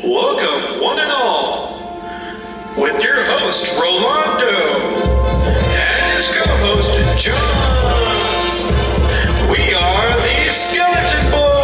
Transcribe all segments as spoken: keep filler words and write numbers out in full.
Welcome, one and all, with your host, Rolando, and his co-host, John. We are the Skeleton Boys.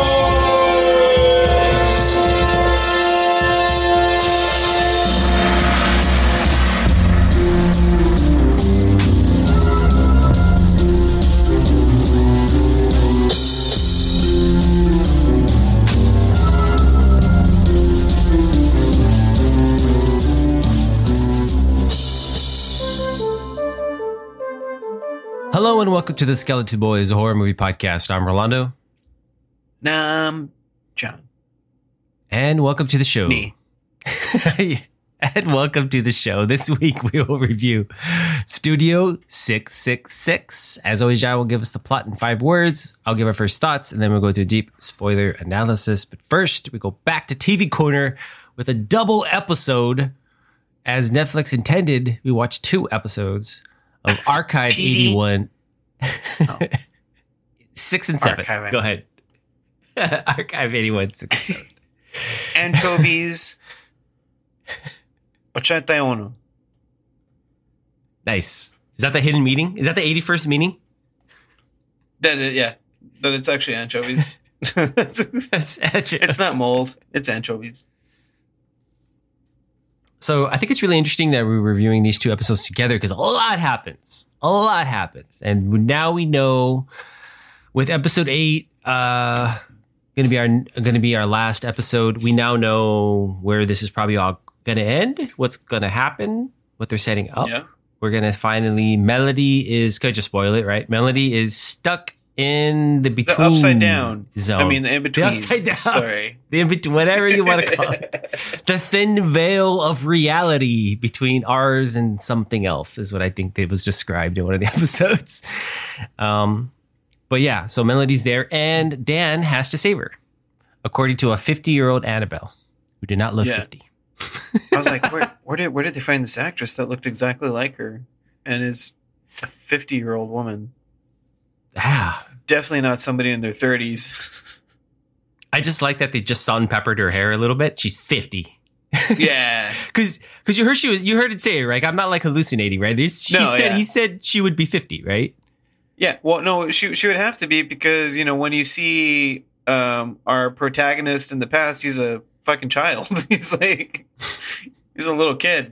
Hello and welcome to the Skeleton Boys, a horror movie podcast. I'm Rolando. Um, John. And welcome to the show. Me. And welcome to the show. This week we will review Studio six six six. As always, John will give us the plot in five words. I'll give our first thoughts, and then we'll go to a deep spoiler analysis. But first, we go back to T V Corner with a double episode. As Netflix intended, we watched two episodes of Archive T V? eighty-one. Oh. Six and seven. Archive Go ahead. Archive eighty-one, six and seven. Anchovies. eighty-one. Nice. Is that the hidden meaning? Is that the eighty-first meaning? That, yeah. That it's actually anchovies. That's actually, It's not mold. It's anchovies. So I think it's really interesting that we're reviewing these two episodes together because a lot happens. A lot happens. And now we know with episode eight, uh, gonna be our gonna be our last episode. We now know where this is probably all gonna end, what's gonna happen, what they're setting up. Yeah. We're gonna finally Melody is could I just spoil it, right? Melody is stuck in the between The upside down zone. I mean, the in between. The upside down. Sorry. The in between, whatever you want to call it. The thin veil of reality between ours and something else is what I think it was described in one of the episodes. Um, but yeah, so Melody's there and Dan has to save her, according to a fifty-year-old Annabelle who did not look Yeah. fifty. I was like, where, where did where did they find this actress that looked exactly like her and is a fifty-year-old woman? Ah, Definitely not somebody in their thirties. I just like that they just salt and peppered her hair a little bit. She's fifty. Yeah. Because because you heard she was you heard it say it, right? I'm not like hallucinating, right? This, she No, said yeah. he said she would be fifty, right? Yeah, well, no, she she would have to be because, you know, when you see um, our protagonist in the past, he's a fucking child. He's like, he's a little kid.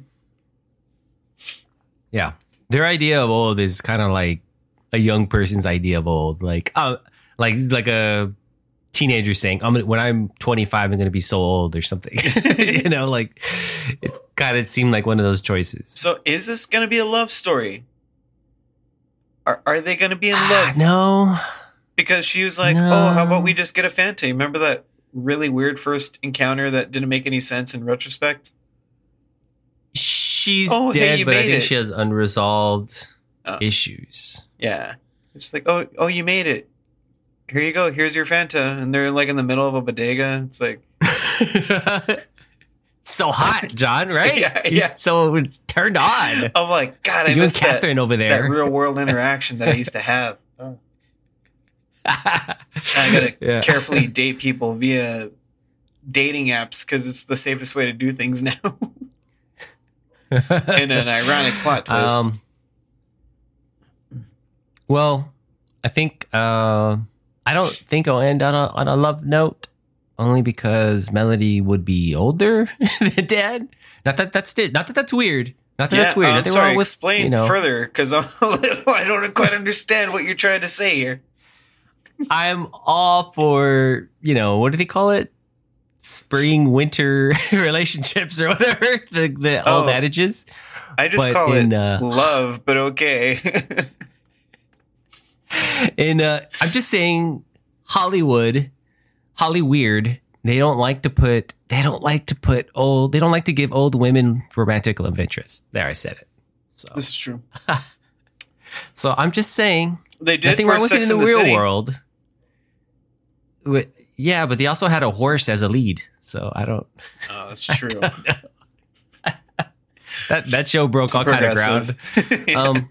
Yeah. Their idea of old is kind of like a young person's idea of old. Like, uh, like, like a teenager saying, I'm gonna, when I'm twenty-five, I'm going to be so old or something. You know, like it's kind of seemed like one of those choices. So is this going to be a love story? Are, are they going to be in Ah, love? no. Because she was like, No. oh, how about we just get a Fanta? Remember that really weird first encounter that didn't make any sense in retrospect? She's Oh, hey, dead, you but I made think it. she has unresolved Oh. issues. Yeah. It's like, oh, oh, you made it. Here you go. Here's your Fanta. And they're like in the middle of a bodega. It's like, So hot, John, right? Yeah, You're yeah. so turned on. I'm like, God, I You and miss that, Catherine over that there. real world interaction that I used to have. Oh. I gotta Yeah. carefully date people via dating apps because it's the safest way to do things now. In an ironic plot twist. Um, well, I think uh, I don't think I'll end on a on a love note, only because Melody would be older than Dad. Not that that's it. Not that that's weird. Not that yeah, that's weird. I'm Nothing sorry. wrong with, Explain you know, further because I'm a little. I don't quite understand what you're trying to say here. I'm all for, you know, what do they call it? Spring winter relationships or whatever the the Oh. old adages. I just But call in, it uh, love, but okay. And uh, I'm just saying, Hollywood, Holly Weird, they don't like to put, they don't like to put old, they don't like to give old women romantic love interests. There, I said it. So, This is true. so I'm just saying, They did nothing for wrong with it Sex in the and real City. world. Wi- Yeah, but they also had a horse as a lead, so I don't. Oh, that's true. That that show broke all kind of ground. Progressive. Um,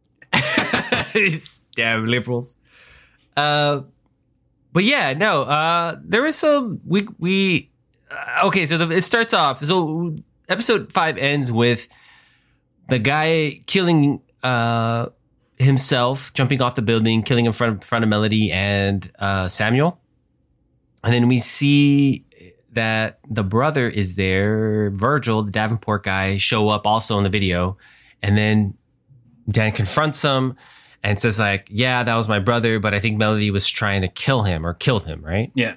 damn liberals. Uh, but yeah, no. Uh, there was some we we uh, okay, so the, it starts off. So episode five ends with the guy killing uh, himself, jumping off the building, killing in front of, front of Melody and uh, Samuel. And then we see that the brother is there, Virgil, the Davenport guy, show up also in the video. And then Dan confronts him and says like, yeah, that was my brother, but I think Melody was trying to kill him or killed him, right? Yeah.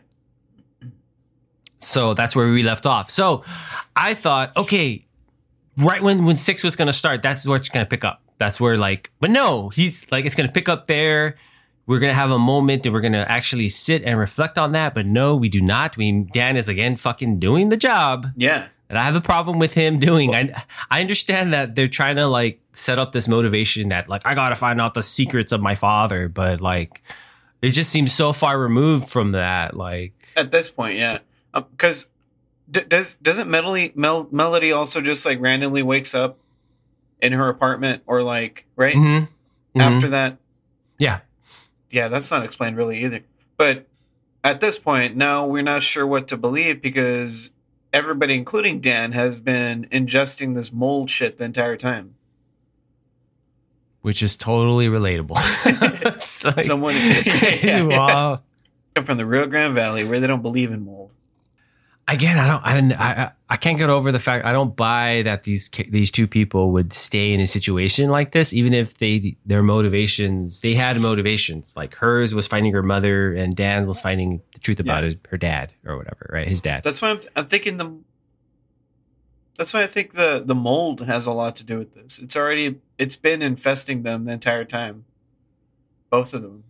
So that's where we left off. So I thought, okay, right when, when six was going to start, that's where it's going to pick up. That's where like, but no, he's like, it's going to pick up there. We're going to have a moment and we're going to actually sit and reflect on that. But no, we do not. We, Dan is again fucking doing the job. Yeah. And I have a problem with him doing. I, I understand that they're trying to like set up this motivation that like, I got to find out the secrets of my father. But like, it just seems so far removed from that. Like at this point, yeah. Because uh, d- does, doesn't Melody, Mel- Melody also just like randomly wakes up in her apartment or like, right? Mm-hmm. Mm-hmm. After that? Yeah. Yeah, that's not explained really either. But at this point, now we're not sure what to believe because everybody, including Dan, has been ingesting this mold shit the entire time. Which is totally relatable. It's like, Someone yeah, wow. from the Rio Grande Valley where they don't believe in mold. Again, I don't, I don't, I, I can't get over the fact I don't buy that these these two people would stay in a situation like this, even if they their motivations they had motivations. Like hers was finding her mother, and Dan was finding the truth about Yeah. his, her dad or whatever, right? His dad. That's why I'm, I'm thinking the. That's why I think the the mold has a lot to do with this. It's already it's been infesting them the entire time. Both of them.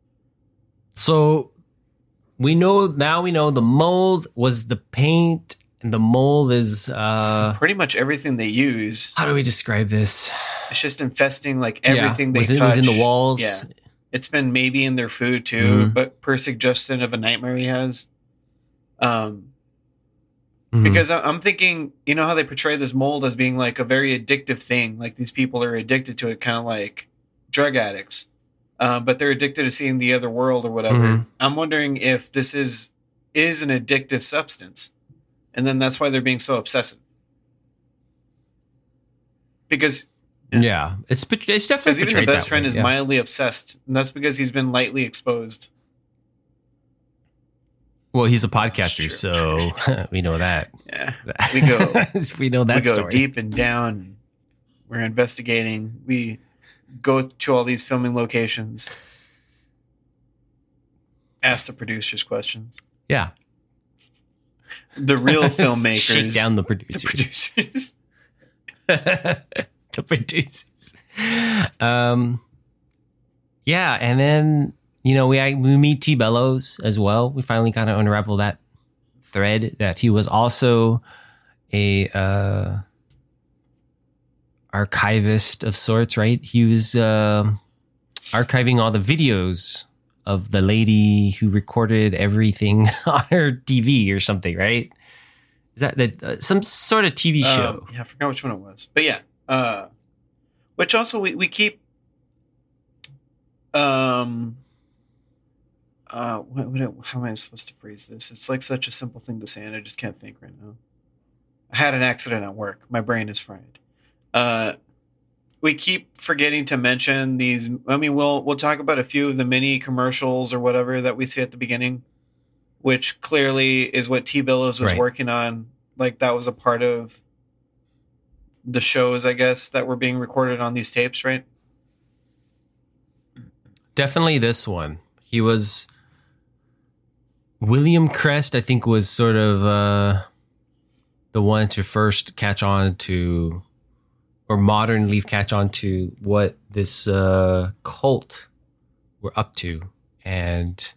So we know now. We know the mold was the paint, and the mold is. uh Pretty much everything they use. How do we describe this? It's just infesting like everything yeah. they was it, touch. was in the walls. Yeah. It's been maybe in their food too, Mhm. but per suggestion of a nightmare he has. Um, Mhm. because I- I'm thinking, you know how they portray this mold as being like a very addictive thing, like these people are addicted to it, kind of like drug addicts, uh, but they're addicted to seeing the other world or whatever. Mhm. I'm wondering if this is is an addictive substance, and then that's why they're being so obsessive. Because Yeah, it's it's Because definitely even the portrayed best that friend way, is yeah. mildly obsessed, and that's because he's been lightly exposed. Well, he's a true. podcaster, so we know that. Yeah, we go, we know that we go story. deep and down. We're investigating. We go to all these filming locations. Ask the producers questions. Yeah, The real filmmakers. shake down the the producers. producers. The producers. Um, yeah, and then you know we we meet T Bellows as well. We finally kind of unravel that thread that he was also a uh, archivist of sorts, right? He was uh, archiving all the videos of the lady who recorded everything on her T V or something, right? Is that the, uh, some sort of T V show? Um, yeah, I forgot which one it was, but yeah. Uh, which also we we keep. Um. Uh, what, what, how am I supposed to phrase this? It's like such a simple thing to say, and I just can't think right now. I had an accident at work. My brain is fried. Uh, we keep forgetting to mention these. I mean, we'll we'll talk about a few of the mini commercials or whatever that we see at the beginning, which clearly is what T Billows was Right. working on. Like that was a part of the shows, I guess, that were being recorded on these tapes, right? Definitely this one. He was William Crest, I think, was sort of uh, the one to first catch on to, or modern Leaf catch on to what this uh, cult were up to, and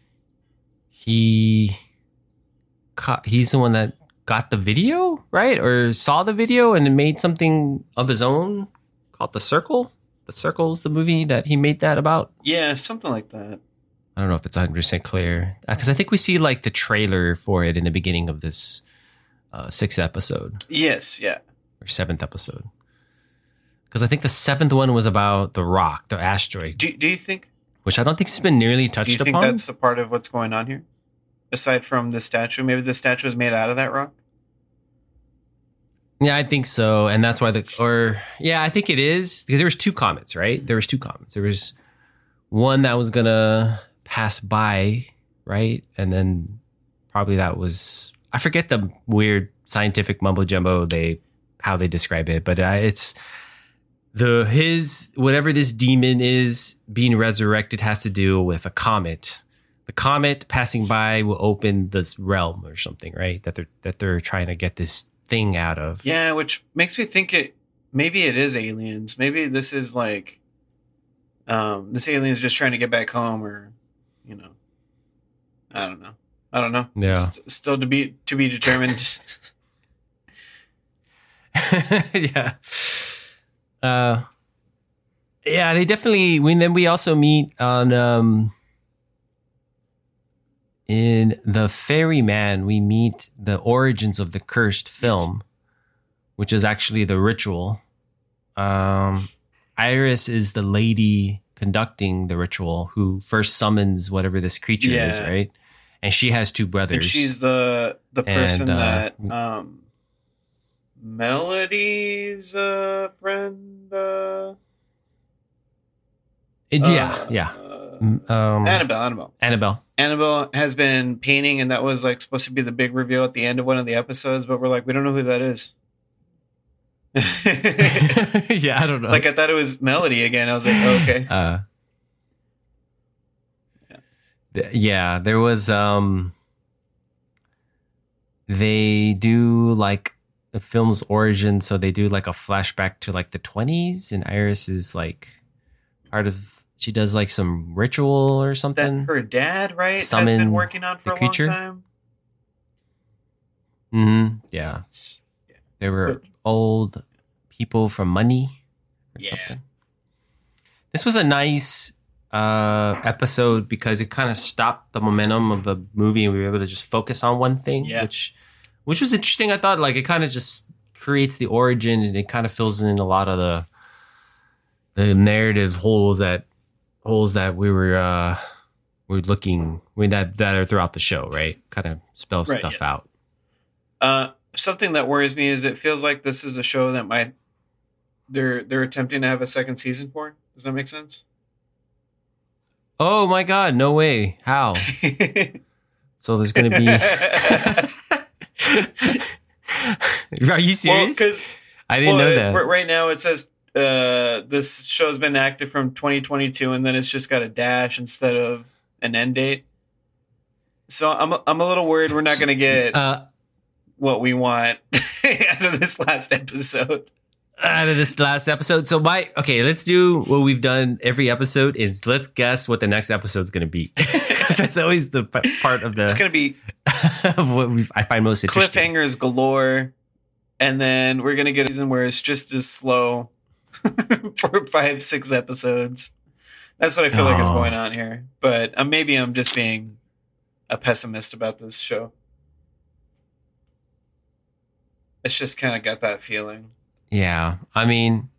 he caught, he's the one that got the video, right, or saw the video and then made something of his own called The Circle. The Circle's the movie that he made that about. Yeah, something like that. I don't know if it's one hundred percent clear because I think we see like the trailer for it in the beginning of this uh, sixth episode Yes, yeah. or seventh episode. Because I think the seventh one was about the rock, the asteroid, Do do you think which I don't think has been nearly do touched you think upon. that's a part of what's going on here? aside from the statue? Maybe the statue was made out of that rock? Yeah, I think so. And that's why the, or yeah, I think it is because there was two comets, right? There was two comets. There was one that was going to pass by, right? And then probably that was, I forget the weird scientific mumbo jumbo, they, how they describe it, but uh, it's the, his, whatever this demon is being resurrected has to do with a comet. The comet passing by will open this realm or something, right? That they're, that they're trying to get this thing out of. Yeah, which makes me think it maybe it is aliens. Maybe this is like um this alien's just trying to get back home, or you know, I don't know. I don't know. Yeah. St- still to be to be determined. yeah. Uh yeah, they definitely when then we also meet on um in The Ferryman, we meet the origins of the cursed film, which is actually the ritual. Um, Iris is the lady conducting the ritual who first summons whatever this creature Yeah. is, right? And she has two brothers. And she's the the person And, uh, that um Melody's uh friend uh, It- yeah, uh, yeah. uh, Um, Annabelle, Annabelle. Annabelle. Annabelle has been painting, and that was like supposed to be the big reveal at the end of one of the episodes, but we're like, we don't know who that is. yeah, I don't know. Like I thought it was Melody again. I was like, oh, okay. Uh, th- yeah, there was. Um, they do like the film's origin, so they do like a flashback to like the twenties, and Iris is like part of. She does like some ritual or That something. her dad, right, has Summon been working on for the a creature? long time. Mm-hmm. Yeah, It's- they were But- old people from money or Yeah. something. This was a nice uh, episode because it kind of stopped the momentum of the movie, and we were able to just focus on one thing, Yeah. which which was interesting. I thought like it kind of just creates the origin, and it kind of fills in a lot of the the narrative holes that holes that we were uh, we were looking I mean, that that are throughout the show, right? Kind of spell Right, stuff yes. out. Uh, something that worries me is it feels like this is a show that might they're they're attempting to have a second season for. Does that make sense? Oh my God! No way! How? So there's going to be. Are you serious? Because I didn't know that. Right now it says uh, this show's been active from twenty twenty-two, and then it's just got a dash instead of an end date. So I'm I'm a little worried we're not going to get Uh, what we want out of this last episode. out of this last episode. So my okay, let's do what we've done every episode is let's guess what the next episode's going to be. That's always the p- part of the It's going to be of what we I find most interesting. cliffhangers galore, and then we're going to get a season where it's just as slow for five, six episodes. That's what I feel like is Oh. going on here. But uh, maybe I'm just being a pessimist about this show. It's just kind of got that feeling. Yeah, I mean,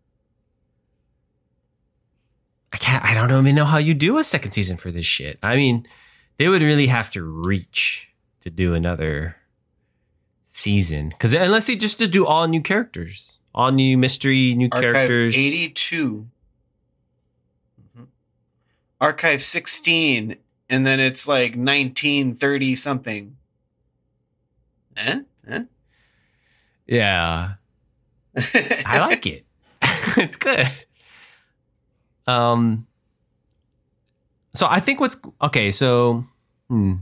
I can't. I don't even know how you do a second season for this shit. I mean, they would really have to reach to do another season because unless they just to do all new characters, all new mystery, new Archive characters. eighty-two. Mhm. Archive sixteen. And then it's like nineteen thirty something. Eh? Eh? Yeah, I like it. It's good. Um. So I think what's okay. So, hmm.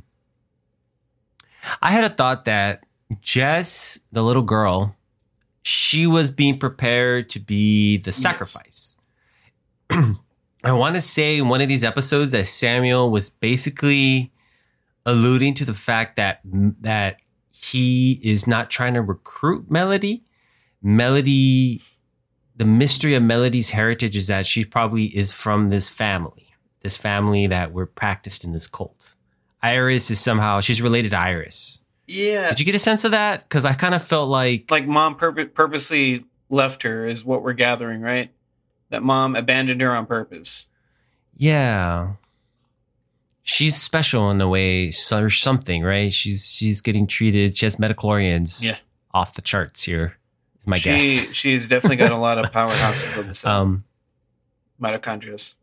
I had a thought that Jess, the little girl, she was being prepared to be the sacrifice. I want to say in one of these episodes that Samuel was basically alluding to the fact that that he is not trying to recruit Melody. Melody, the mystery of Melody's heritage is that she probably is from this family, this family that were practiced in this cult. Iris is somehow, she's related to Iris. Yeah. Did you get a sense of that? Because I kind of felt like, Like mom pur- purposely left her is what we're gathering, right? That mom abandoned her on purpose. yeah. she's special in a way so- or something, right? She's she's getting treated. She has metachlorians Yeah. off the charts here. Is my she, guess. She's definitely got a lot of powerhouses of the cell. Um, Mitochondria.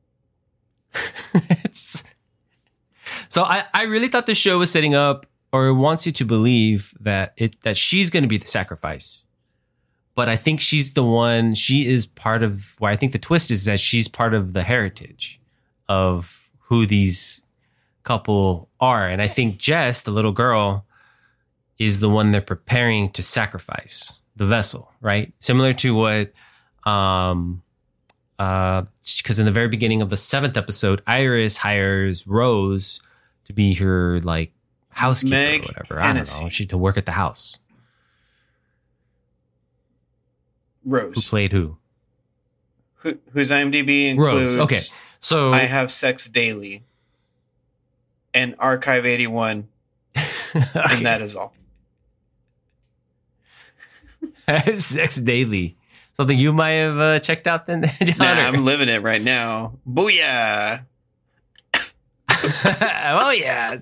it's, so I, I really thought the show was setting up or wants you to believe that it that she's going to be the sacrifice. But I think she's the one, she is part of, where I think the twist is that she's part of the heritage of who these couple are. And I think Jess, the little girl, is the one they're preparing to sacrifice, the vessel, right? Similar to what, um, uh, because in the very beginning of the seventh episode, Iris hires Rose to be her like housekeeper Meg or whatever. Hennessy. I don't know. She to work at the house. Who Rose. played who? Who, whose IMDb includes Rose. Okay. So I Have Sex Daily and Archive eighty-one, and that is all. I have sex daily. Something you might have uh, checked out then, John? Nah, or- I'm living it right now. Booyah! oh yeah.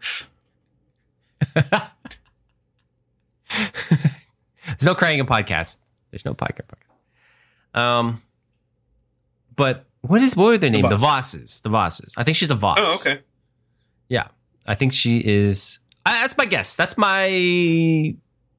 There's no crying in podcast. There's no podcast. Um, but what is what are their name? The Vosses. The Vosses. I think she's a Voss. Oh, okay. Yeah, I think she is. I, that's my guess. That's my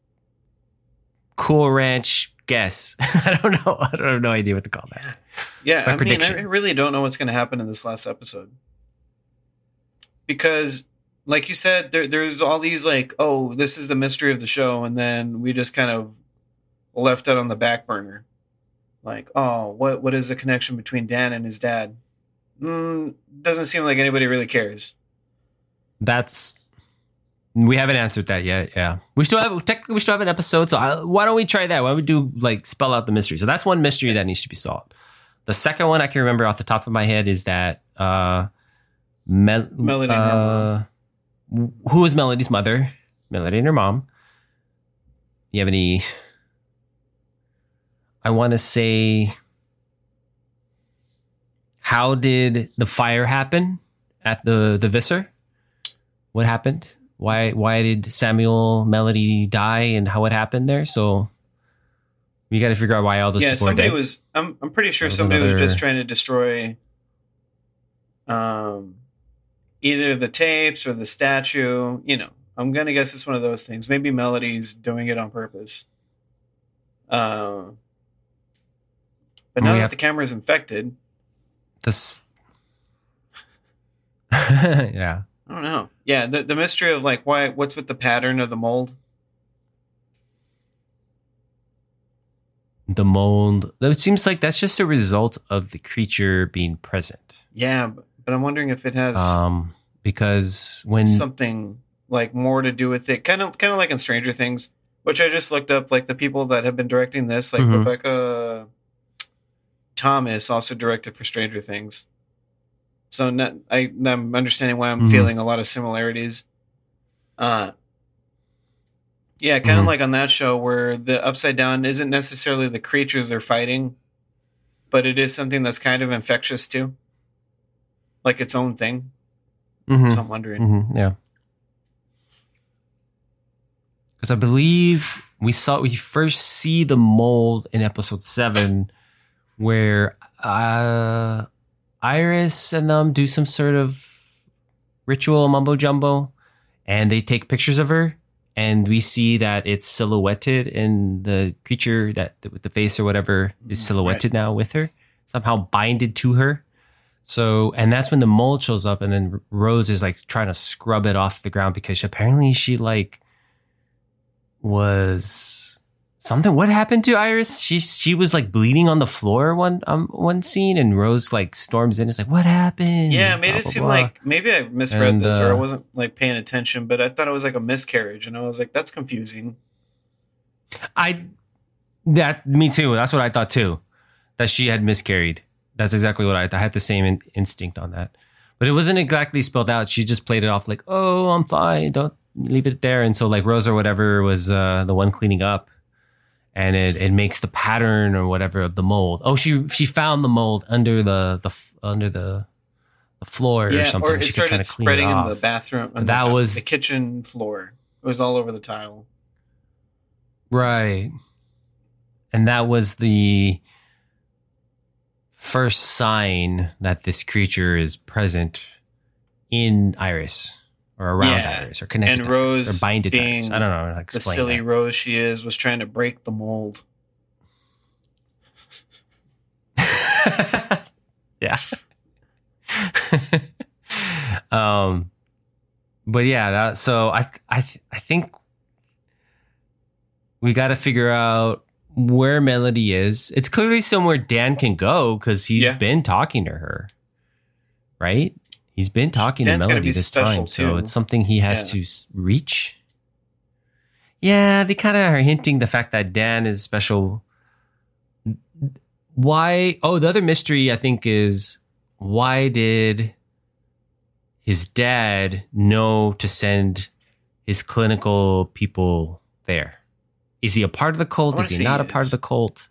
Cool Ranch guess. I don't know. I don't have no idea what to call that. Yeah, My I prediction. mean, I really don't know what's going to happen in this last episode. Because, like you said, there, there's all these like, oh, this is the mystery of the show, and then we just kind of left it on the back burner. Like, oh, what what is the connection between Dan and his dad? Mm, doesn't seem like anybody really cares. That's we haven't answered that yet. Yeah, we still have technically we still have an episode. So I, why don't we try that? Why don't we do like spell out the mystery? So that's one mystery that needs to be solved. The second one I can remember off the top of my head is that uh, Mel- Melody and her uh, who was Melody's mother? Melody and her mom. You have any? I want to say, how did the fire happen at the the Visser? What happened? Why why did Samuel Melody die and how it happened there? So we got to figure out why all those Yeah, people are somebody dead. was. I'm I'm pretty sure That was somebody was another- just trying to destroy, um, either the tapes or the statue. You know, I'm gonna guess it's one of those things. Maybe Melody's doing it on purpose. Uh, but now We that have- the camera's infected, This, yeah. I don't know. Yeah, the the mystery of like why what's with the pattern of the mold. The mold. It seems like that's just a result of the creature being present. Yeah, but, but I'm wondering if it has Um, because when something like more to do with it, kind of kind of like in Stranger Things, which I just looked up. Like the people that have been directing this, like Mhm. Rebecca Thomas, also directed for Stranger Things. So not, I, I'm understanding why I'm Mhm. feeling a lot of similarities. Uh, yeah, kind of Mhm. like on that show where the Upside Down isn't necessarily the creatures they're fighting, but it is something that's kind of infectious too, like its own thing. Mhm. So I'm wondering. Mhm, yeah. Because I believe we saw we first see the mold in episode seven, where uh, Iris and them do some sort of ritual mumbo jumbo, and they take pictures of her, and we see that it's silhouetted in the creature that with the face or whatever is silhouetted now with her, somehow binded to her. So, and that's when the mold shows up, and then Rose is like trying to scrub it off the ground because apparently she like was something. What happened to Iris? She she was like bleeding on the floor one um one scene, and Rose like storms in. It's like, what happened? Yeah, it made Blah, it blah, seem blah. like maybe I misread And, this or I uh, wasn't like paying attention, but I thought it was like a miscarriage, and I was like, that's confusing. I that me too. That's what I thought too. That she had miscarried. That's exactly what I thought. I had the same in- instinct on that, but it wasn't exactly spelled out. She just played it off like, "Oh, I'm fine. Don't leave it there." And so, like Rose or whatever was uh, the one cleaning up, and it it makes the pattern or whatever of the mold. Oh, she she found the mold under the the under the the floor yeah, or something. or it she could try started to clean spreading it in off. the bathroom. in That the, was- the kitchen floor. It was all over the tile. Right. And that was the first sign that this creature is present in Iris or around Yeah. Iris or connected And to Rose, Iris or binded to being Iris. I don't know how to The explain silly that. Rose she is was trying to break the mold. Yeah. um, but yeah, that, so I, I, I think we got to figure out where Melody is. It's clearly somewhere Dan can go because he's Yeah. been talking to her, right? He's been talking Dan's to gotta Melody be this special, time, so too. it's something he has Yeah. to s- reach. Yeah, they kind of are hinting the fact that Dan is special. Why? Oh, the other mystery I think is why did his dad know to send his clinical people there? Is he a part of the cult? I wanna Is he say not he a part is. of the cult?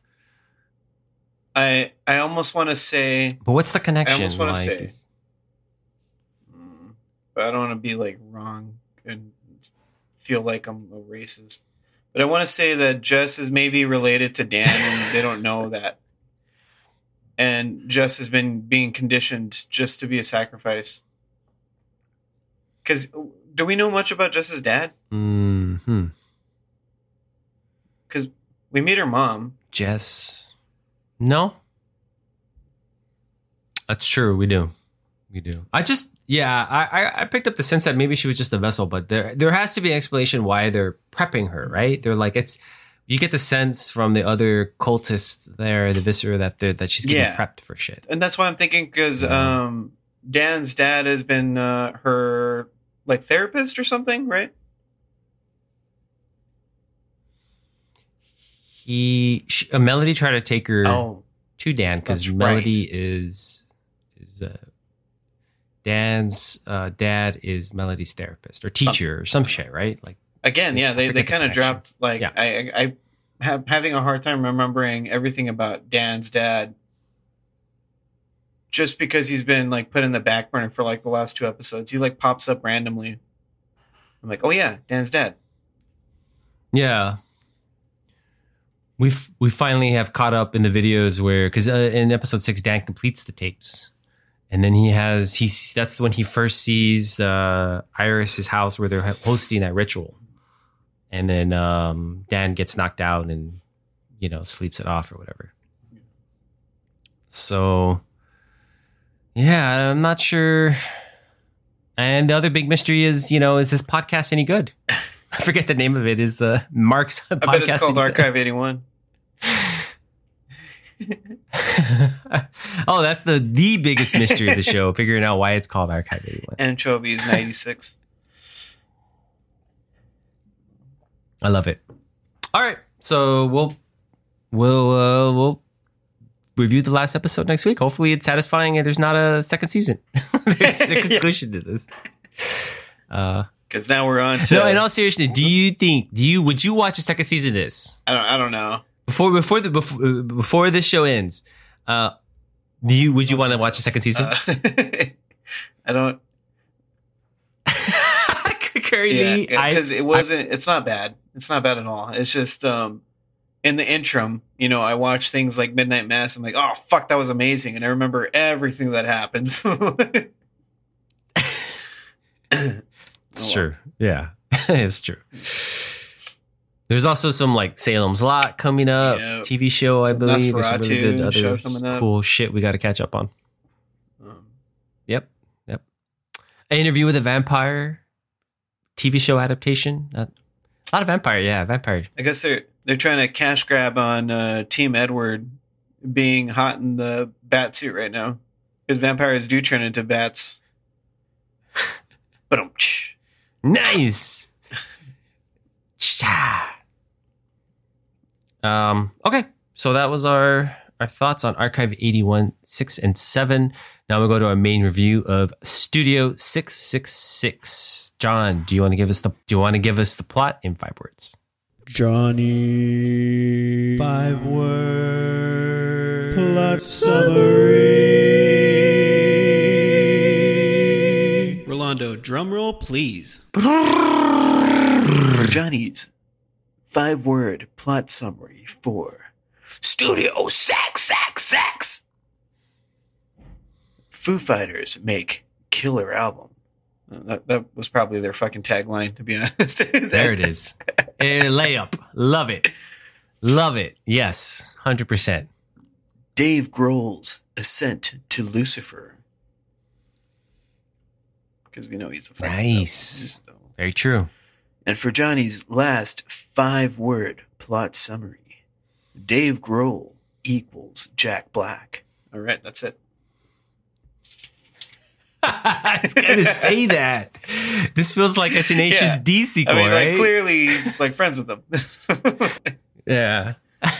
I I almost want to say, But what's the connection? almost wanna say- is- mm, but I don't want to be like wrong and feel like I'm a racist. But I want to say that Jess is maybe related to Dan, and they don't know that. And Jess has been being conditioned just to be a sacrifice. Because do we know much about Jess's dad? Mhm. Because we meet her mom. Jess. No. That's true. We do. We do. I just, yeah, I, I, I picked up the sense that maybe she was just a vessel, but there, there has to be an explanation why they're prepping her, right? They're like, it's, you get the sense from the other cultists there, the Viscera, that they're, that she's getting Yeah. prepped for shit. And that's why I'm thinking, because Mhm. um, Dan's dad has been uh, her like therapist or something, right? He, she, uh, Melody tried to take her Oh, to Dan because That's Melody is, is, uh, Dan's uh, dad is Melody's therapist or teacher or some shit, right? Like, again, yeah, I they, forget they the kind of connection. dropped like Yeah. I I, I have having a hard time remembering everything about Dan's dad, just because he's been like put in the back burner for like the last two episodes. He like pops up randomly. I'm like, oh yeah, Dan's dad. yeah. We we finally have caught up in the videos where, because uh, in episode six, Dan completes the tapes, and then he has he's that's when he first sees uh, Iris's house where they're hosting that ritual, and then um, Dan gets knocked out and you know sleeps it off or whatever. So yeah, I'm not sure. And the other big mystery is, you know, is this podcast any good? I forget the name of it. Is uh, Mark's podcast? I bet it's called any good? Archive eighty-one. Oh, that's the the biggest mystery of the show, figuring out why it's called Archive eighty-one. Anchovies ninety-six. I love it. All right, so we'll we'll uh, we'll review the last episode next week. Hopefully, it's satisfying and there's not a second season. There's a conclusion to this. Uh, Because now we're on to. no, in all seriousness, do you think? Do you would you watch a second season of this I don't. I don't know. before before the before, before this show ends? Uh, do you would you want to watch a second season? Uh, I don't. Currently, Yeah, I because it wasn't. It's not bad. It's not bad at all. It's just um, in the interim, you know, I watch things like Midnight Mass. I'm like, oh fuck, that was amazing, and I remember everything that happens. It's Oh, true. Yeah, it's true. There's also some like Salem's Lot coming up, Yeah. T V show, I Some believe. There's some really good Nosferatu show other coming up. cool shit we got to catch up on. Um, Yep, yep. An Interview with a Vampire, T V show adaptation. Uh, a lot of vampire, yeah, vampire. I guess they're they're trying to cash grab on uh, Team Edward being hot in the bat suit right now, because vampires do turn into bats. But um. Nice. Cha. um. Okay, so that was our our thoughts on Archive eighty-one, six, and seven. Now we'll go to our main review of Studio six six six. John, do you want to give us the do you want to give us the plot in five words? Johnny. Five word plot summary. Rolando, drum roll, please. For Johnny's five-word plot summary for Studio Sax, Sax, Sax. Foo Fighters make killer album. Uh, That, that was probably their fucking tagline, to be honest. There it is. A layup. Love it. Love it. Yes. one hundred percent. Dave Grohl's ascent to Lucifer. Because we know he's a fucking Nice. devil. Very true. And for Johnny's last five-word plot summary, Dave Grohl equals Jack Black. All right, that's it. I was going to say that. This feels like a Tenacious Yeah. D sequel, I mean, right? like, clearly he's like friends with them. Yeah.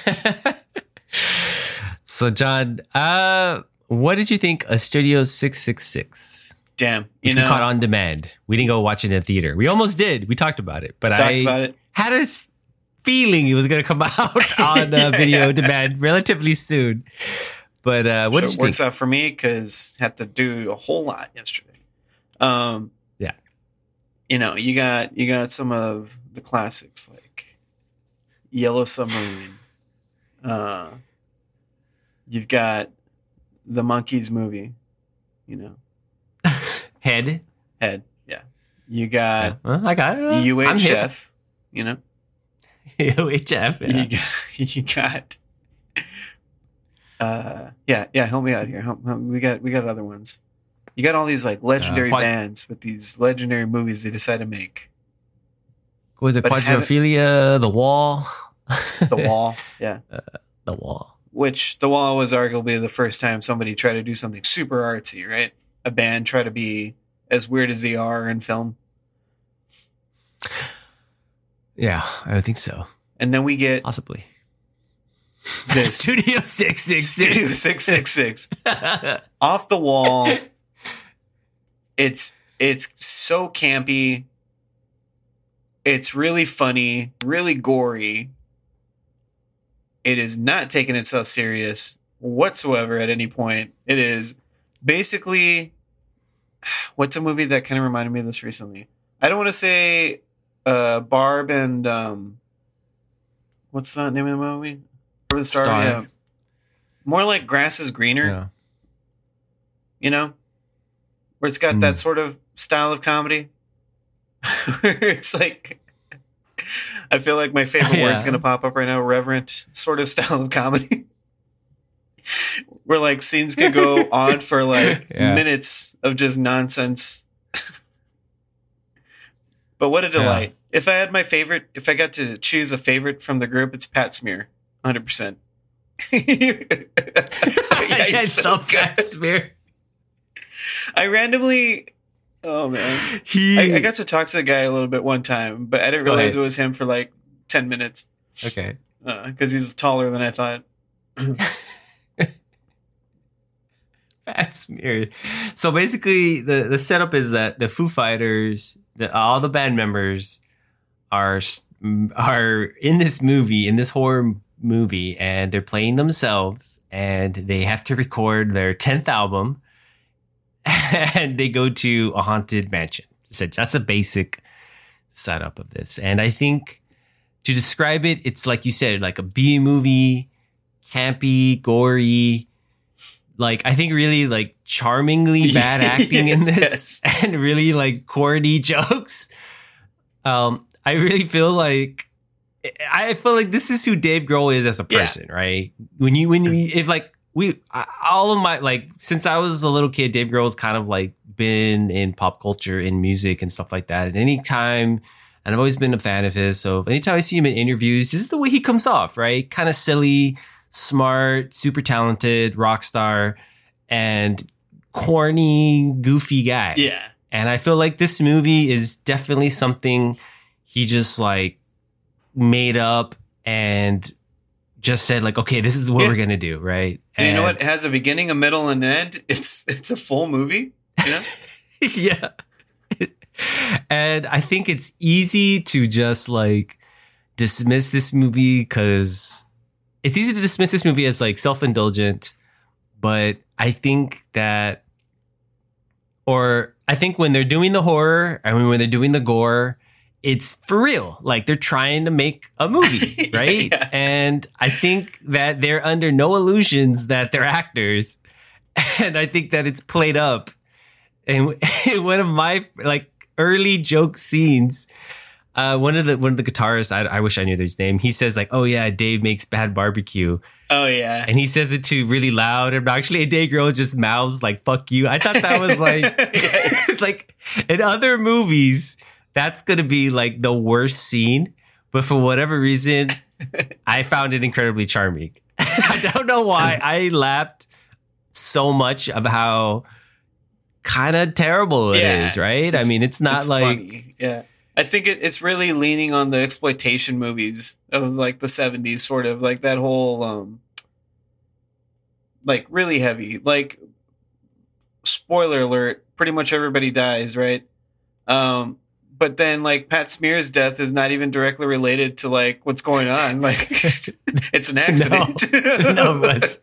So, John, uh, what did you think of Studio six six six? Damn, you Which know, we caught on demand. We didn't go watch it in a theater. We almost did. We talked about it, but talked I about it. had a s- feeling it was going to come out on uh, Yeah, video yeah. demand relatively soon. But uh, what So did it you works think? out for me because had to do a whole lot yesterday. Um, Yeah. you know, you got you got some of the classics like Yellow Submarine. Uh, you've got the Monkees movie. You know, Head. Head. Yeah. You got Well, I got it. Uh, U I'm H hip. F. You know, U H F. Yeah. you got you got. Uh, yeah, yeah. Help me out here. Help, help- we got we got other ones. You got all these like legendary quad- bands with these legendary movies they decide to make. What was it? but haven't- Quadrophilia, The Wall. The Wall, yeah. The Wall. Which The Wall was arguably the first time somebody tried to do something super artsy, right? A band try to be as weird as they are in film, Yeah, I think so. and then we get Possibly. this Studio six six Studio six. Six Six Six off the wall. It's it's so campy. It's really funny, really gory. It is not taking itself serious whatsoever at any point. It is basically what's a movie that kind of reminded me of this recently? I don't want to say uh, Barb and um, what's the name of the movie? Barb and Star. Star. Yeah. More like Grass is Greener. Yeah. You know, where it's got Mm. that sort of style of comedy. Where it's like, I feel like my favorite Yeah. word's going to pop up right now. Reverent sort of style of comedy. Where like scenes could go on for like Yeah. minutes of just nonsense. But what a delight. If I had my favorite, if I got to choose a favorite from the group, it's Pat Smear. one hundred percent. yeah, I it's so saw good. Pat Smear. I randomly, oh man, He. I, I got to talk to the guy a little bit one time, but I didn't Go realize ahead. it was him for like ten minutes Okay. because he's taller than I thought. Pat Smear. So basically, the, the setup is that the Foo Fighters, the, all the band members are are in this movie, in this horror movie, and they're playing themselves, and they have to record their tenth album, and they go to a haunted mansion. So that's a basic setup of this, and I think to describe it, it's like you said, like a B movie, campy, gory. Like, I think really like charmingly bad acting in this Yes. and really like corny jokes. Um, I really feel like I feel like this is who Dave Grohl is as a Yeah. person, right? When you when you if like we I- all of my like since I was a little kid, Dave Grohl's kind of like been in pop culture, in music and stuff like that. And anytime, and I've always been a fan of his. So anytime I see him in interviews, this is the way he comes off, right? Kind of silly, smart, super talented, rock star, and corny, goofy guy. Yeah, And I feel like this movie is definitely something he just like made up and just said like, okay, this is what Yeah. we're gonna do, right? and you know what? It has a beginning, a middle, and an end. It's it's a full movie. You know? Yeah. And I think it's easy to just like dismiss this movie because it's easy to dismiss this movie as like self-indulgent, but I think that, or I think when they're doing the horror, I mean, when they're doing the gore, it's for real. Like they're trying to make a movie, right? Yeah. And I think that they're under no illusions that they're actors. And I think that it's played up. And one of my like early joke scenes, uh, one of the one of the guitarists, I, I wish I knew his name. He says like, "Oh yeah, Dave makes bad barbecue." Oh yeah, and he says it too really loud and actually a Dave Grohl just mouths like "fuck you." I thought that was like, it's like in other movies, that's gonna be like the worst scene, but for whatever reason, I found it incredibly charming. I don't know why I laughed so much of how kind of terrible it Yeah, is, right? I mean, it's not it's like funny. Yeah, I think it, it's really leaning on the exploitation movies of like the seventies, sort of like that whole um like really heavy, like spoiler alert, pretty much everybody dies, right? Um but then like Pat Smear's death is not even directly related to like what's going on. Like it's an accident. No, no, it was.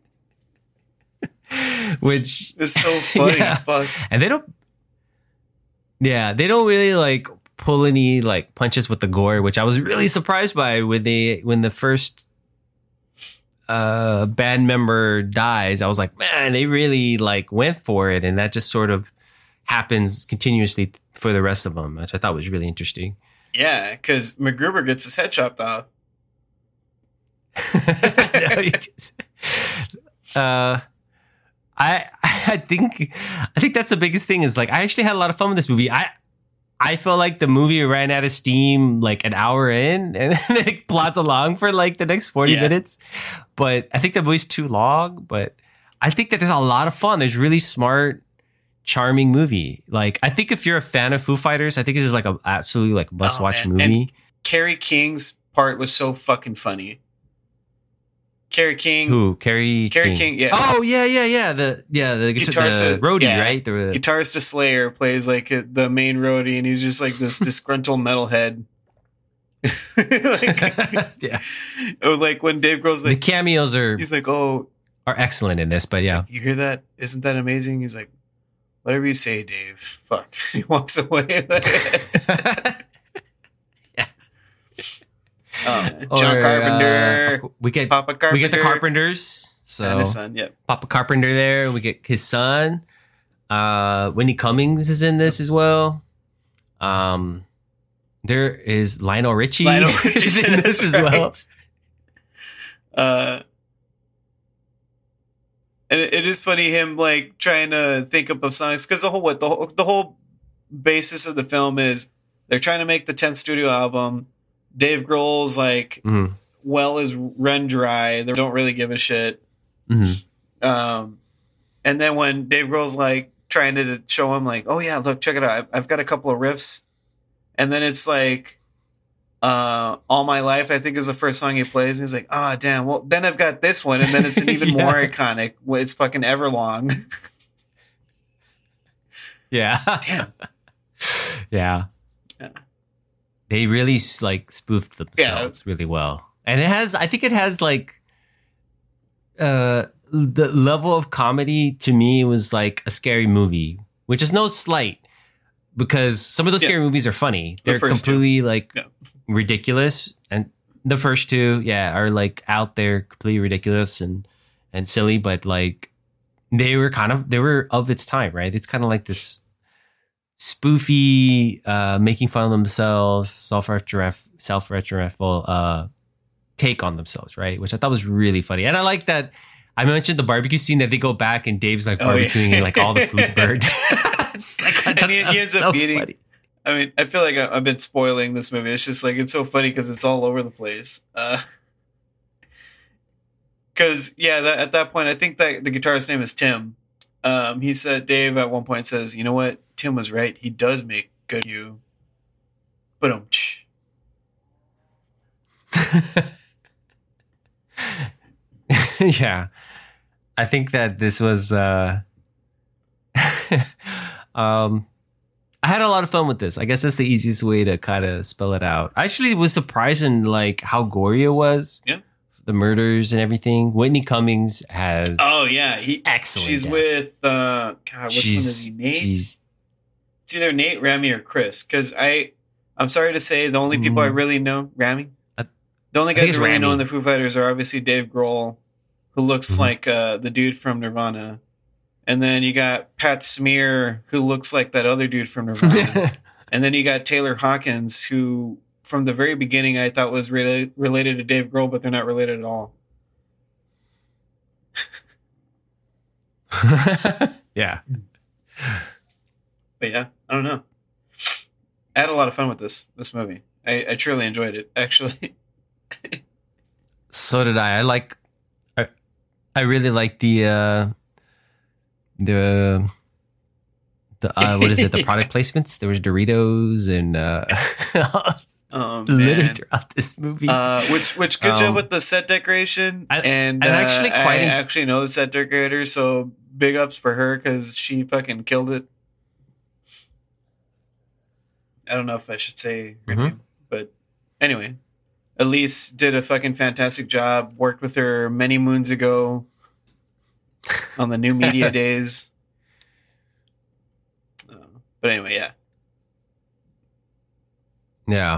Which it's so funny. Yeah. Fuck. And they don't, yeah, they don't really like pull any like punches with the gore, which I was really surprised by when they, when the first uh, band member dies. I was like, man, they really like went for it. And that just sort of happens continuously for the rest of them, which I thought was really interesting. Yeah, because MacGruber gets his head chopped off. No, you can- uh, I I think I think that's the biggest thing is like I actually had a lot of fun with this movie. I I felt like the movie ran out of steam like an hour in and then it plots along for like the next forty Yeah. minutes. But I think the movie's too long. But I think that there's a lot of fun. There's really smart, charming movie. Like I think if you're a fan of Foo Fighters, I think this is like a absolutely like must watch Oh, man. movie. And Carrie King's part was so fucking funny. Carrie King, Who? Carrie Carrie King. King, yeah. Oh yeah, yeah, yeah. The yeah, the, guitar, Guitarist, the roadie, yeah. right? The, guitarist of Slayer, plays like uh, the main roadie, and he's just like this disgruntled metalhead. like, yeah. it was like when Dave Grohl's The like, cameos are he's like, "Oh, are excellent in this, but he's yeah. like, you hear that? Isn't that amazing?" He's like, "Whatever you say, Dave." Fuck. He walks away. Oh, John Or, Carpenter, uh, we get Papa Carpenter, we get the Carpenters. So and his son. Yep. Papa Carpenter there. We get his son. Uh, Whitney Cummings is in this as well. Um, there is Lionel Richie, Lionel is Richie, in this as that's well. right. Uh, and it, it is funny him like trying to think up of songs because the whole what the whole, the whole basis of the film is they're trying to make the tenth studio album. Dave Grohl's like Mhm. well is run dry. They don't really give a shit. Mhm. Um, and then when Dave Grohl's like trying to show him like, oh yeah, look, check it out. I've, I've got a couple of riffs, and then it's like, uh, All My Life, I think is the first song he plays. And he's like, ah, oh, damn. Well, then I've got this one, and then it's an even Yeah. more iconic. It's fucking Everlong. Yeah. Damn. yeah. Yeah. They really like spoofed themselves really well. And it has, I think it has like, uh, the level of comedy to me was like a scary movie, which is no slight because some of those Yeah. scary movies are funny. The They're first completely like Yeah. ridiculous. And the first two, yeah, are like out there, completely ridiculous and, and silly, but like they were kind of, they were of its time, right? It's kind of like this spoofy, uh, making fun of themselves, self-referential, self-referential, uh, take on themselves, right? Which I thought was really funny. And I like that I mentioned the barbecue scene that they go back and Dave's like Oh, yeah. barbecuing and like all the food's burned. It's like, I And thought he- he that ends was up so eating- funny. I mean, I feel like I- I've been spoiling this movie. It's just like, it's so funny because it's all over the place. Uh, Because, yeah, that, at that point, I think that the guitarist's name is Tim. Um, he said, Dave at one point says, you know what? Tim was right. He does make good you. But um, Yeah. I think that this was uh um I had a lot of fun with this. I guess that's the easiest way to kind of spell it out. I actually was surprised in like how gory it was. Yeah. The murders and everything. Whitney Cummings has oh, yeah. He excellent. She's death. with, uh, God, which one is she's he, Nate? she's It's either Nate, Rami, or Chris. Because I, I'm sorry to say, the only people I really know, Rami. I- The only I think guys it's I really know Rami. in the Foo Fighters are obviously Dave Grohl, who looks Mhm. like uh, the dude from Nirvana, and then you got Pat Smear, who looks like that other dude from Nirvana, and then you got Taylor Hawkins, who from the very beginning I thought was rela- related to Dave Grohl, but they're not related at all. Yeah. But yeah, I don't know. I had a lot of fun with this this movie. I, I truly enjoyed it, actually. So did I. I like. I, I really like the uh, the the uh, what is it? The product placements. There was Doritos and uh, Um, littered man. throughout this movie. Uh, which which good job Um, with the set decoration. I- and I'm uh, actually quite I in- actually know the set decorator, so big ups for her because she fucking killed it. I don't know if I should say her Mhm. name, but anyway, Elise did a fucking fantastic job. Worked with her many moons ago on the new media days. Uh, but anyway, yeah. Yeah.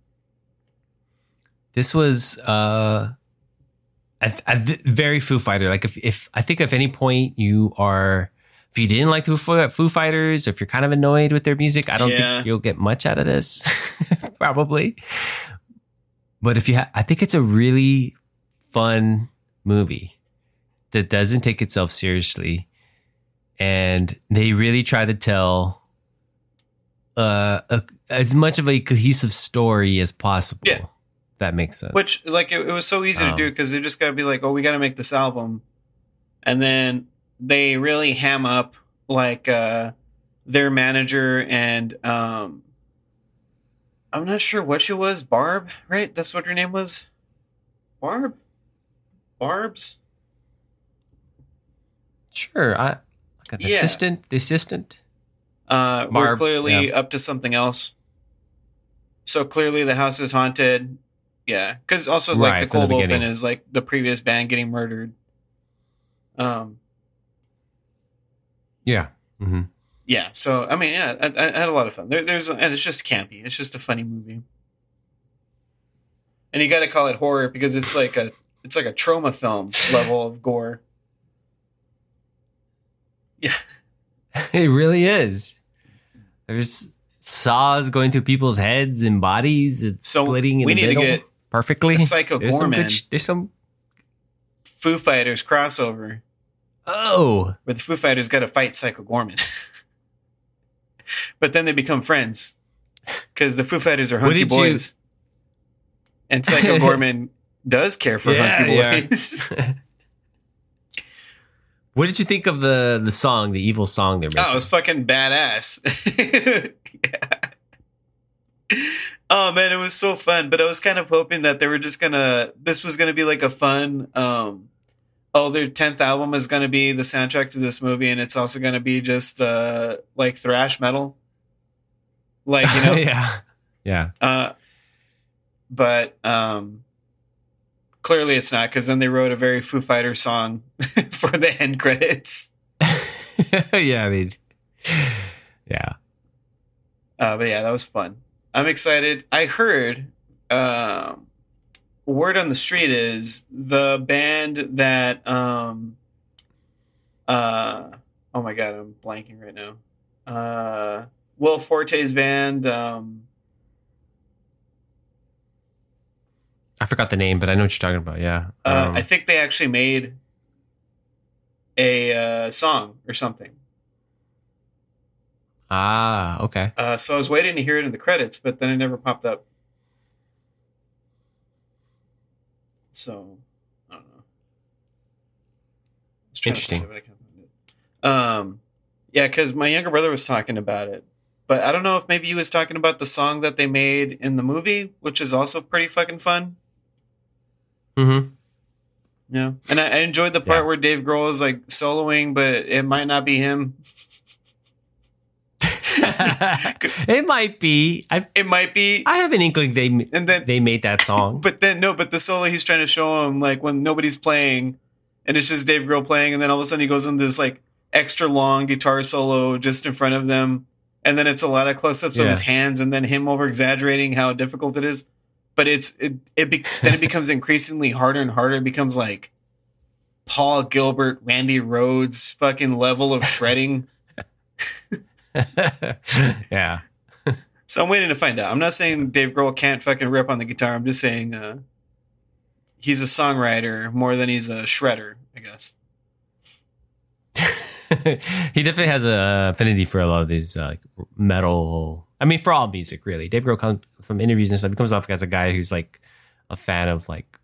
This was uh a, a v- very Foo Fighter. Like if, if I think if any point you are, if you didn't like the Foo, Foo Fighters, or if you're kind of annoyed with their music, I don't Yeah. think you'll get much out of this, probably. But if you, ha- I think it's a really fun movie that doesn't take itself seriously, and they really try to tell uh, a, as much of a cohesive story as possible. Yeah. That makes sense. Which, like, it, it was so easy to Um, do because they just got to be like, oh, we got to make this album. And then they really ham up, like, uh, their manager and, um, I'm not sure what she was. Barb, right? That's what her name was? Barb? Barb's? Sure. I, like the Yeah. assistant, the assistant. Uh, we're Barb, clearly yeah. up to something else. So clearly the house is haunted. Yeah. Because also, like, Right, the from the cold open beginning. is, like, the previous band getting murdered. Um, Yeah. hmm Yeah, so I mean, yeah, I, I had a lot of fun. There, there's, and it's just campy. It's just a funny movie, and you got to call it horror because it's like a, it's like a trauma film level of gore. Yeah, It really is. There's saws going through people's heads and bodies. It's So splitting in we the need to middle get perfectly. a Psycho There's some Gorman good. Sh- there's some. Foo Fighters crossover Oh, where the Foo Fighters got to fight Psycho Gorman, but then they become friends because the Foo Fighters are What hunky did you- boys, and Psycho Gorman does care for Yeah, hunky yeah. boys. what did you think of the the song, the evil song they're making? Oh, it was fucking badass. Yeah. Oh man, it was so fun. But I was kind of hoping that they were just gonna. This was gonna be like a fun. Um, oh, their tenth album is gonna be the soundtrack to this movie, and it's also gonna be just uh, like thrash metal. Like you know, yeah, yeah. uh, but um, clearly it's not because then they wrote a very Foo Fighter song for the end credits. Yeah, I mean, yeah. Uh, but yeah, that was fun. I'm excited. I heard um, word on the street is the band that um, uh, oh my god, I'm blanking right now. Uh, Will Forte's band. Um, I forgot the name, but I know what you're talking about. Yeah. uh, Um, I think they actually made a uh, song or something. ah, okay. Uh, so I was waiting to hear it in the credits, but then it never popped up. So I don't know. I was trying to Interesting. find it, but I can't find it. Um, yeah, because my younger brother was talking about it, but I don't know if maybe he was talking about the song that they made in the movie, which is also pretty fucking fun. Mm-hmm. You know, and I, I enjoyed the part Yeah. where Dave Grohl is like soloing, but it might not be him. It might be. I It might be, I have an inkling they and then they made that song. But then no, but the solo he's trying to show him, like when nobody's playing, and it's just Dave Grohl playing, and then all of a sudden he goes into this like extra long guitar solo just in front of them, and then it's a lot of close-ups of Yeah. his hands, and then him over exaggerating how difficult it is. But it's it it be, then it becomes increasingly harder and harder. It becomes like Paul Gilbert, Randy Rhoads fucking level of shredding. Yeah. So I'm waiting to find out. I'm not saying Dave Grohl can't fucking rip on the guitar. I'm just saying uh, he's a songwriter more than he's a shredder, I guess. He definitely has a affinity for a lot of these uh, like metal. I mean, for all music, really. Dave Grohl comes from interviews and stuff. He comes off as a guy who's like a fan of like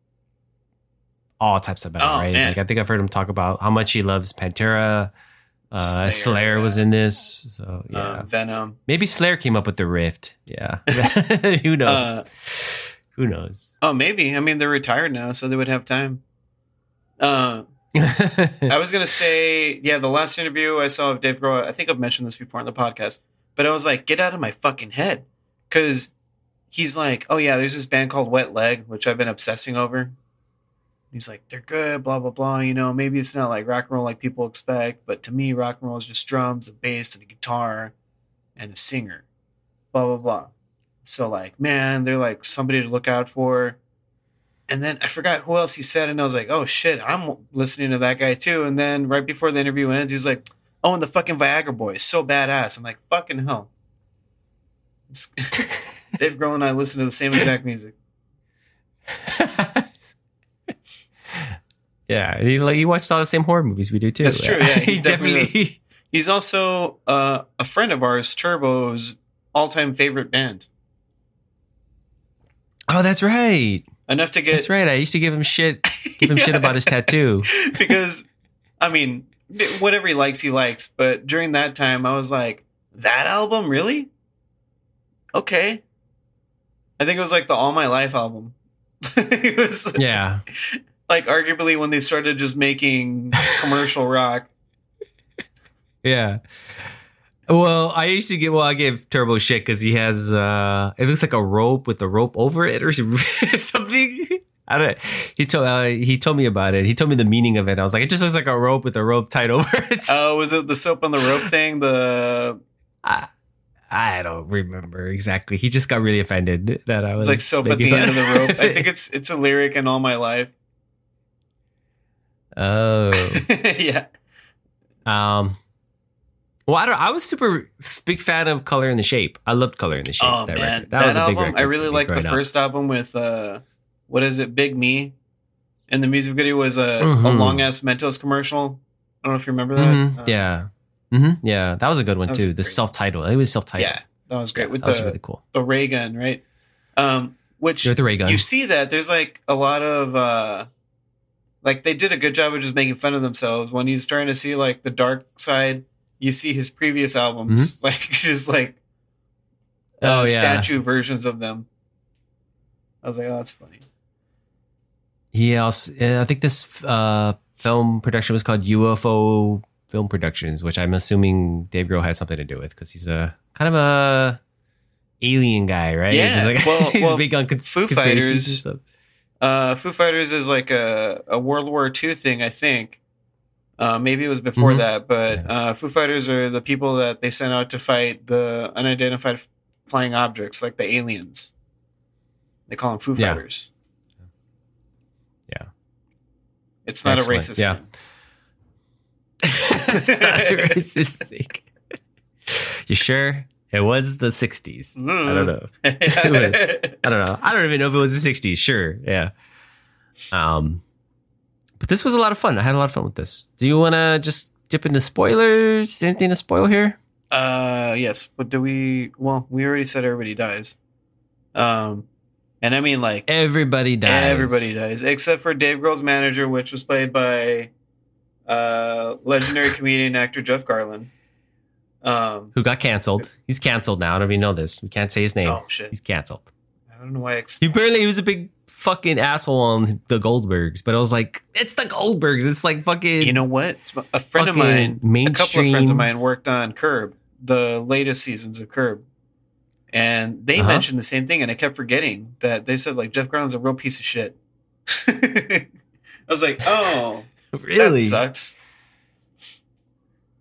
all types of metal, Oh, right? man. Like I think I've heard him talk about how much he loves Pantera. Uh, Slayer, Slayer, yeah. was in this, so yeah. Um, Venom. Maybe Slayer came up with the rift. Yeah, who knows? Uh, who knows? Oh, maybe. I mean, they're retired now, so they would have time. Uh, I was gonna say, yeah, the last interview I saw of Dave Grohl, I think I've mentioned this before on the podcast, but I was like, get out of my fucking head, because he's like, oh yeah, there's this band called Wet Leg, which I've been obsessing over. He's like, they're good, blah blah blah. You know, maybe it's not like rock and roll like people expect, but to me, rock and roll is just drums, a bass, and a guitar, and a singer, blah blah blah. So like, man, they're like somebody to look out for. And then I forgot who else he said, and I was like, oh shit, I'm listening to that guy too. And then right before the interview ends, he's like, oh, and the fucking Viagra Boys, so badass. I'm like, fucking hell. It's- Dave Grohl and I listen to the same exact music. Yeah, he like he watched all the same horror movies we do too. That's true, yeah, he he definitely definitely. He's also uh, a friend of ours, Turbo's all-time favorite band. Oh, that's right. Enough to get That's right. I used to give him shit, give him shit about his tattoo. because, I mean, whatever he likes, he likes. But during that time, I was like, that album, really? Okay. I think it was like the All My Life album. It was Yeah. like arguably when they started just making commercial rock. Yeah. Well, I used to give, well, I give Turbo shit because he has, uh, it looks like a rope with a rope over it or something. I don't, he told, uh, he told me about it. He told me the meaning of it. I was like, it just looks like a rope with a rope tied over it. Oh, was it the soap on the rope thing? The I, I don't remember exactly. He just got really offended that I was it's like soap at the making end of fun- the rope. I think it's it's a lyric in All My Life. Oh. Yeah. Um, well, I don't. I was super big fan of Color in the Shape. I loved Color in the Shape. Oh that man, record. that, was a big album. record I for really me liked the growing up. first album with uh, what is it, Big Me, and the music video was a, a Mhm. long ass Mentos commercial. I don't know if you remember that. Mhm, Uh, yeah, hmm yeah, that was a good one That was too. The great. self-titled. It was self-titled. yeah, that was great Yeah, with that was the really cool. the ray gun, right? Um, which With the ray gun. you see that there's like a lot of uh, like they did a good job of just making fun of themselves when he's starting to see like the dark side. You see his previous albums, like just like uh, Mm-hmm. Oh, yeah. statue versions of them. I was like, oh, that's funny. He also, uh, I think this uh, film production was called U F O Film Productions, which I'm assuming Dave Grohl had something to do with because he's a kind of a alien guy, right? Yeah, He's, like, well- he's well, big on cons- Foo conspiracies Fighters- and stuff. Uh, Foo Fighters is like a, a World War Two thing, I think. Uh, maybe it was before Mhm. that, but Yeah. uh, Foo Fighters are the people that they sent out to fight the unidentified f- flying objects, like the aliens. They call them Foo Yeah. Fighters. Yeah. It's not Excellent. a racist Yeah. thing. It's not a racist thing. You sure? It was the sixties. I don't know. I don't know. I don't even know if it was the sixties. Sure. Yeah. Um, but this was a lot of fun. I had a lot of fun with this. Do you want to just dip into spoilers? Anything to spoil here? Uh, yes, but do we? Well, we already said everybody dies. Um, and I mean like Everybody dies. everybody dies except for Dave Grohl's manager, which was played by uh legendary comedian actor Jeff Garlin. Um, Who got canceled? He's canceled now. I don't even know this. We can't say his name. oh shit, He's canceled. I don't know why. I ex- He apparently he was a big fucking asshole on the Goldbergs, but I was like, it's the Goldbergs. It's like fucking. You know what? A friend of Fucking mine, a couple of friends of mainstream- mine worked on Curb, the latest seasons of Curb. And they Uh-huh. mentioned the same thing, and I kept forgetting that they said, like, Jeff Garlin's a real piece of shit. I was like, oh, really? that sucks.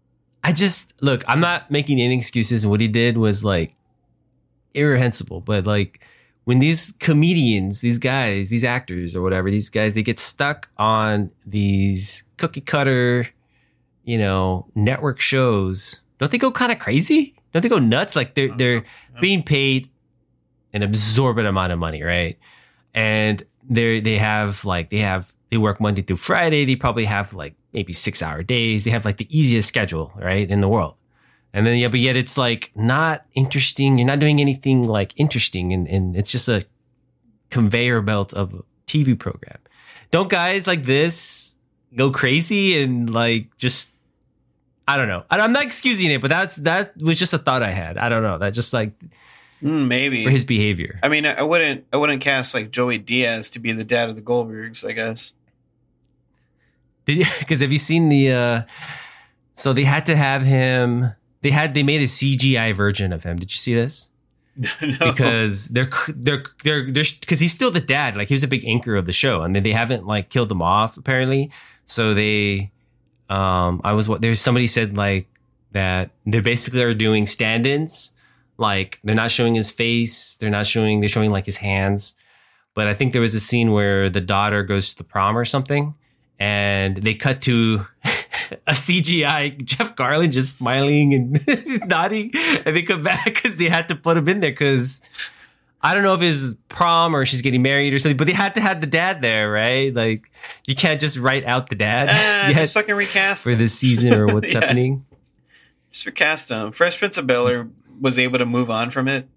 I just look. I'm not making any excuses. And what he did was like irreprehensible. But like when these comedians, these guys, these actors or whatever, these guys, they get stuck on these cookie cutter, you know, network shows. Don't they go kind of crazy? Don't they go nuts? Like they're they're being paid an absorbent amount of money, right? And they they have like they have they work Monday through Friday. They probably have like maybe six hour days. They have like the easiest schedule, right, in the world. And then yeah, but yet it's like not interesting. You're not doing anything like interesting, and, and it's just a conveyor belt of a T V program. Don't guys like this go crazy and like just I don't know. I'm not excusing it, but that's that was just a thought I had. I don't know. That just like mm, maybe for his behavior. I mean, I wouldn't I wouldn't cast like Joey Diaz to be the dad of the Goldbergs, I guess. Did you? Because have you seen the? Uh, so they had to have him. They had they made a C G I version of him. Did you see this? No. Because they're they're they're they're because he's still the dad. Like he was a big anchor of the show, and then they haven't like killed him off apparently. So they, um, I was what there's somebody said like that they basically are doing stand-ins. Like they're not showing his face. They're not showing. They're showing like his hands. But I think there was a scene where the daughter goes to the prom or something, and they cut to a C G I Jeff Garlin just smiling and nodding, and they come back because they had to put him in there because I don't know if it's prom or she's getting married or something, but they had to have the dad there, right? Like you can't just write out the dad uh, just fucking recast for this season or what's yeah. happening. Just recast him. Fresh Prince of Bel-Air was able to move on from it.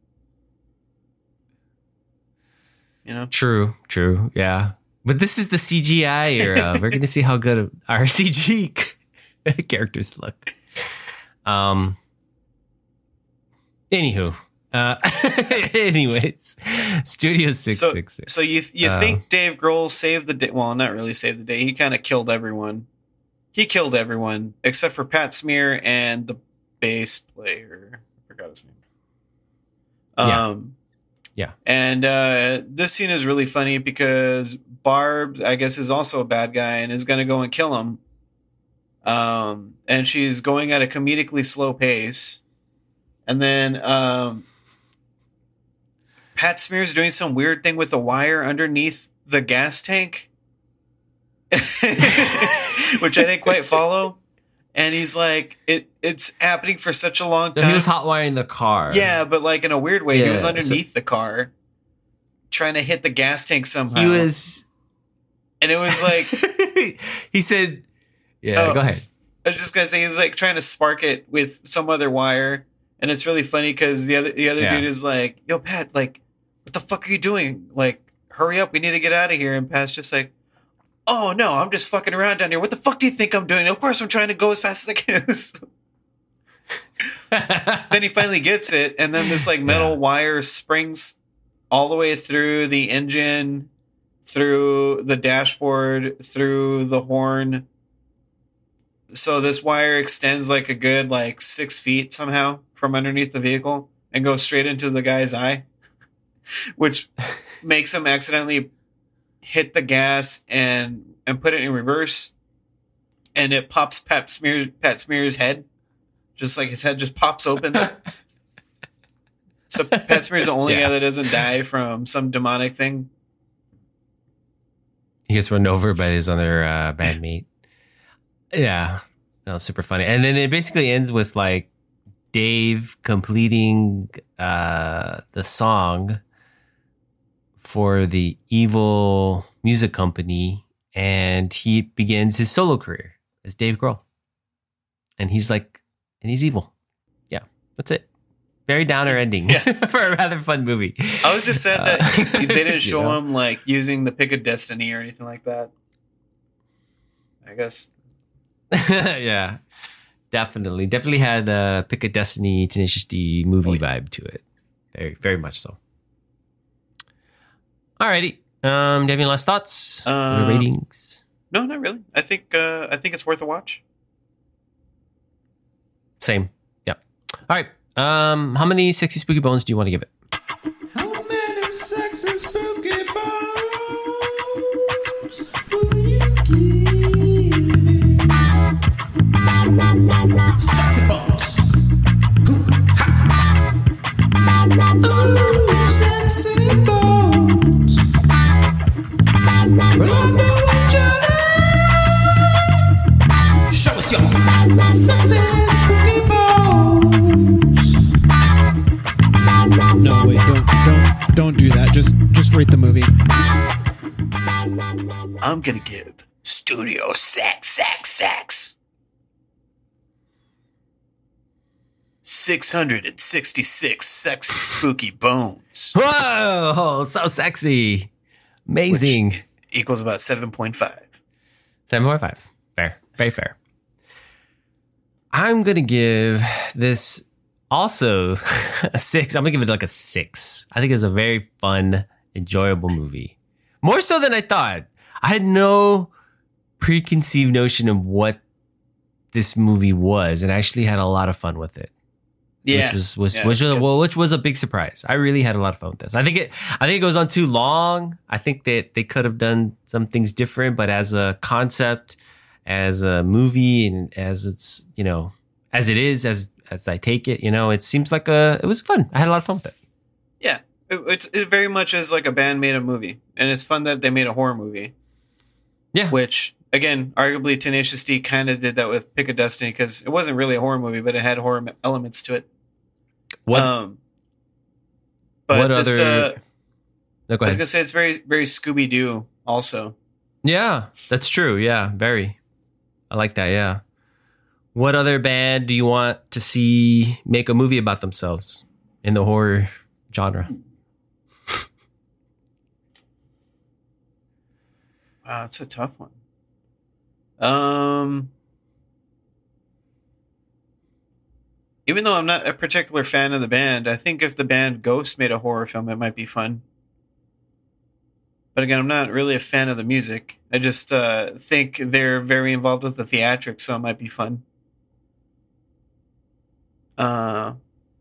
You know, true, true, yeah. But this is the C G I era. We're going to see how good our C G characters look. Um. Anywho, uh, anyways, Studio Six so, Six Six. So you you uh, think Dave Grohl saved the day? Well, not really saved the day. He kind of killed everyone. He killed everyone except for Pat Smear and the bass player. I forgot his name. Yeah. Um. Yeah. And uh, this scene is really funny because Barb, I guess, is also a bad guy and is going to go and kill him. Um, and she's going at a comedically slow pace. And then um, Pat Smear's doing some weird thing with a wire underneath the gas tank, which I didn't quite follow. And he's like, it it's happening for such a long so time. he was hot wiring the car. Yeah, but like in a weird way. Yeah, he was underneath so- the car trying to hit the gas tank somehow. He was... And it was like... he said... Yeah, oh, go ahead. I was just going to say, he's like trying to spark it with some other wire. And it's really funny because the other the other Yeah. dude is like, yo, Pat, like, what the fuck are you doing? Like, hurry up. We need to get out of here. And Pat's just like, oh, no, I'm just fucking around down here. What the fuck do you think I'm doing? Of course I'm trying to go as fast as I can. Then he finally gets it. And then this, like, metal Yeah. wire springs all the way through the engine, through the dashboard, through the horn. So this wire extends like a good, like, six feet somehow from underneath the vehicle and goes straight into the guy's eye, which makes him accidentally hit the gas and and put it in reverse, and it pops Pat Smear Pat Smear's head, just like his head just pops open. So Pat Smear's the only Yeah. guy that doesn't die from some demonic thing. He gets run over by his other uh, bandmate. Yeah, that was super funny. And then it basically ends with like Dave completing uh, the song for the evil music company, and he begins his solo career as Dave Grohl. And he's like, and he's evil. Yeah, that's it. Very downer ending for a rather fun movie. I was just sad that Uh, they didn't show you know? him like using the Pick of Destiny or anything like that. I guess. Yeah, definitely. Definitely had a Pick a Destiny, Tenacious D movie Oh, yeah. vibe to it. Very, very much so. Alrighty. Um, do you have any last thoughts? Um, Any ratings? No, not really. I think uh, I think it's worth a watch. Same. Yep. All right. Um, how many sexy spooky bones do you want to give it? How many sexy spooky bones will you give it? Sexy don't do that. Just just rate the movie. I'm gonna give Studio Sex Sex Sex six hundred sixty-six sexy spooky bones. Whoa, so sexy. Amazing. Which equals about seven point five. seven point five. Fair. Very fair. I'm going to give this also a six. I'm going to give it like a six. I think it's a very fun, enjoyable movie. More so than I thought. I had no preconceived notion of what this movie was, and I actually had a lot of fun with it. Yeah, which was, was yeah, which was good. well, which was a big surprise. I really had a lot of fun with this. I think it I think it goes on too long. I think that they could have done some things different, but as a concept, as a movie, and as it's, you know, as it is, as as I take it, you know, it seems like a it was fun. I had a lot of fun with it. Yeah, it, it's it very much is like a band made a movie, and it's fun that they made a horror movie. Yeah, Which, again, arguably Tenacious D kind of did that with Pick of Destiny, because it wasn't really a horror movie, but it had horror elements to it. What Um, but what this, other? uh, No, go I was ahead. gonna say it's very very Scooby Doo also. Yeah, that's true. Yeah, very. I like that. Yeah. What other band do you want to see make a movie about themselves in the horror genre? Wow, it's a tough one. Um, even though I'm not a particular fan of the band, I think if the band Ghost made a horror film, it might be fun. But again, I'm not really a fan of the music. I just uh, think they're very involved with the theatrics, so it might be fun. Uh,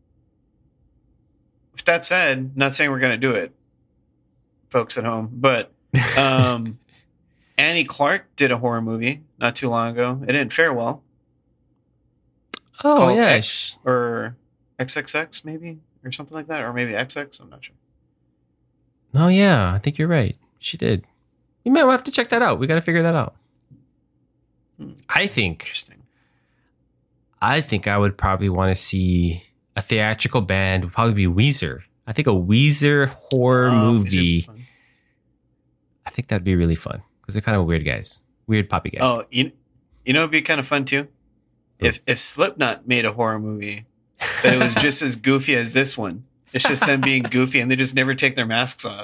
with that said, not saying we're going to do it, folks at home, but um, Annie Clark did a horror movie not too long ago. It didn't fare well. Oh Called yeah, X or X X X maybe, or something like that, or maybe X X. I'm not sure. oh yeah. I think you're right. She did. We might have to check that out. We got to figure that out. Hmm. I think. Interesting. I think I would probably want to see a theatrical band. Would probably be Weezer. I think a Weezer horror Oh, movie. these are fun. I think that'd be really fun because they're kind of weird guys, weird poppy guys. Oh, you, you know, it'd be kind of fun too if if Slipknot made a horror movie, but it was just as goofy as this one. It's just them being goofy, and they just never take their masks off.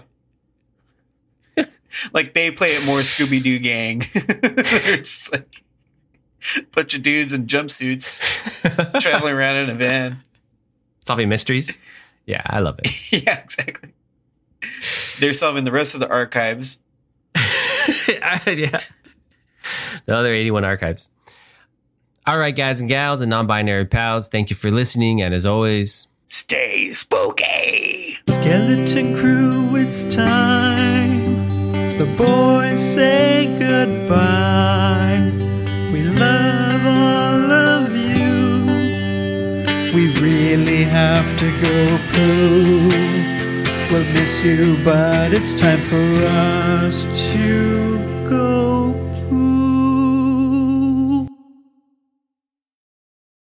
Like they play it more Scooby Doo gang. They're just like a bunch of dudes in jumpsuits traveling around in a van. Solving mysteries. Yeah, I love it. Yeah, exactly. They're solving the rest of the archives. Yeah. The other eighty-one archives. All right, guys and gals and non-binary pals, thank you for listening. And as always, Stay spooky. Skeleton Crew, it's time. The boys say goodbye. We love all of you. We really have to go poo. We'll miss you, but it's time for us to